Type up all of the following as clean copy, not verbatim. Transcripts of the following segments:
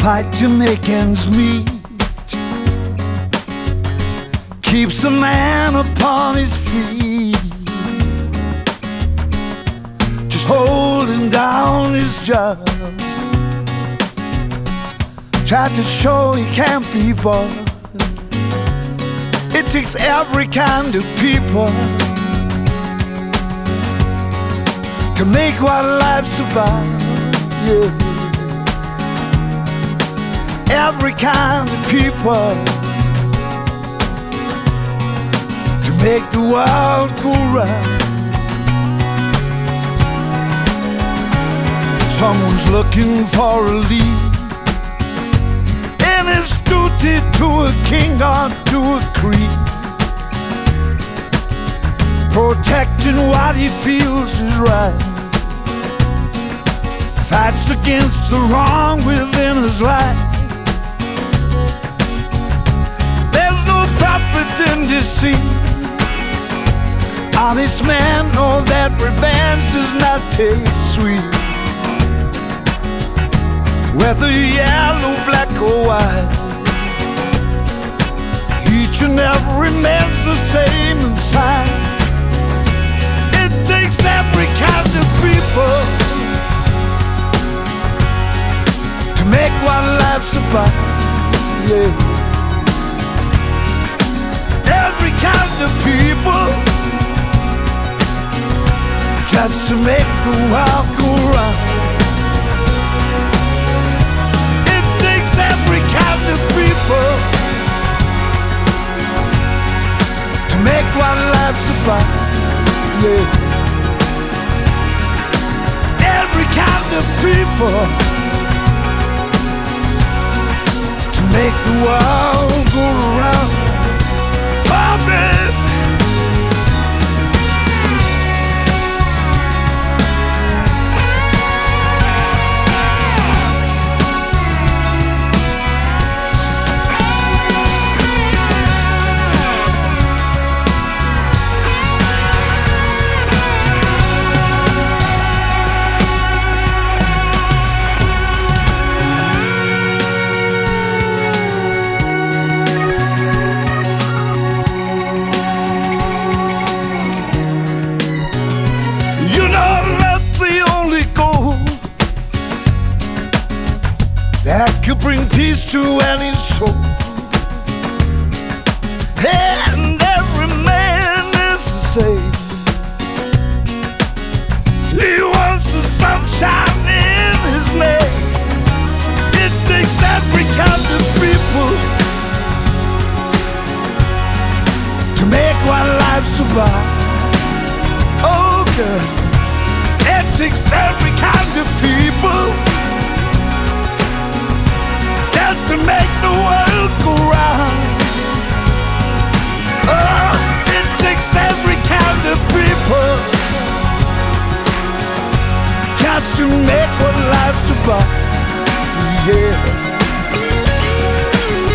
fight to make ends meet, keeps a man upon his feet, just holding down his job. Tried to show he can't be bought. It takes every kind of people to make what life's about, yeah. Every kind of people to make the world go round. Someone's looking for a lead, and it's duty to a king or to a creed, protecting what he feels is right, fights against the wrong within his life. There's no profit in deceit. Honest man know that revenge does not taste sweet. Whether yellow, black or white, each and every man's the same inside. It takes every kind of people to make what life's about, yeah. Every kind of people just to make the world go round. It takes every kind of people to make what life's about, yeah. Every kind of people to make the world go round. Oh, baby. That could bring peace to any soul, and every man is the same. He wants the sunshine in his name. It takes every kind of people to make what life's about. Oh, girl, it takes every kind of people to make the world go round. Oh, it takes every kind of people just to make what life's about, yeah.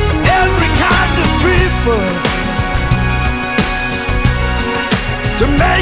Every kind of people to make